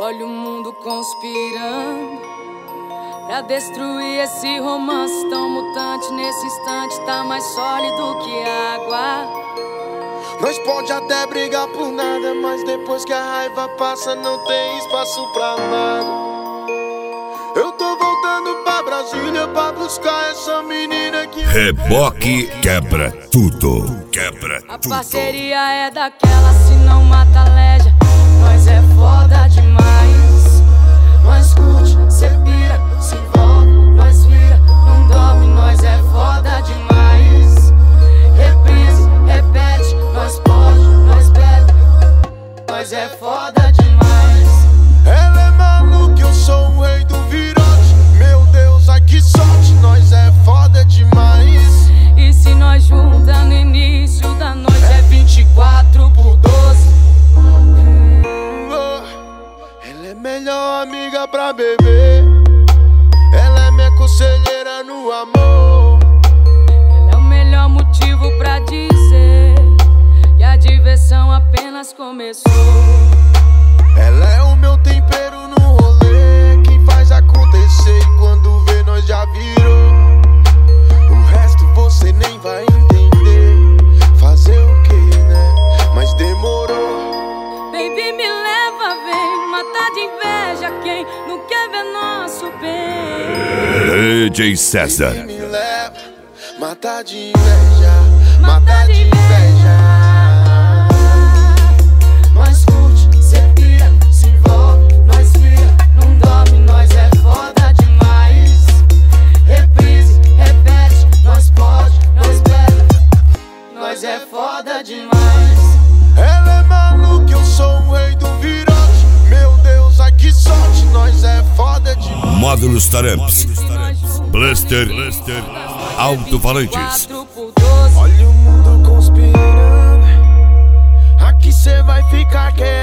Olha o mundo conspirando pra destruir esse romance tão mutante. Nesse instante tá mais sólido que água. Nós pode até brigar por nada, mas depois que a raiva passa não tem espaço pra nada. Eu tô voltando pra Brasília pra buscar essa menina que... Reboque quebra tudo, quebra tudo. A parceria é daquela, se não mata leja. Nós é foda demais. Nós curte, cê pira, se envolve, nós vira, não dorme, nós é foda demais. Reprise, repete, nós pode, nós bebe, nós é foda demais. Ela é maluca, eu sou o rei do virote. Meu Deus, ai que sorte, nós é foda demais. E se nós junta no início da noite é 24 por 12. Ela é melhor amiga pra beber. Ela é minha conselheira no amor. Ela é o melhor motivo pra dizer que a diversão apenas começou. Ela é o meu tempero no rolê, quem faz acontecer e quando vê nós já virou. O resto você nem vai entender. Fazer o que, né? Mas demorou. Baby, me leva, vem matar de inveja quem não quer ver nosso bem. DJ César. Baby, me leva, matar de inveja, matar de inveja. Nós curte, cê pira, se envolve, nós vira, não dorme, nós é foda demais. Reprise, repete, nós pode, nós bebe, nós é foda demais. Ela é maluca, eu sou o rei do virote. Meu Deus, ai que sorte, nós é foda demais. Módulos Taramps, Blaster, Alto-Falantes. Olha o mundo conspirando, aqui cê vai ficar quieto.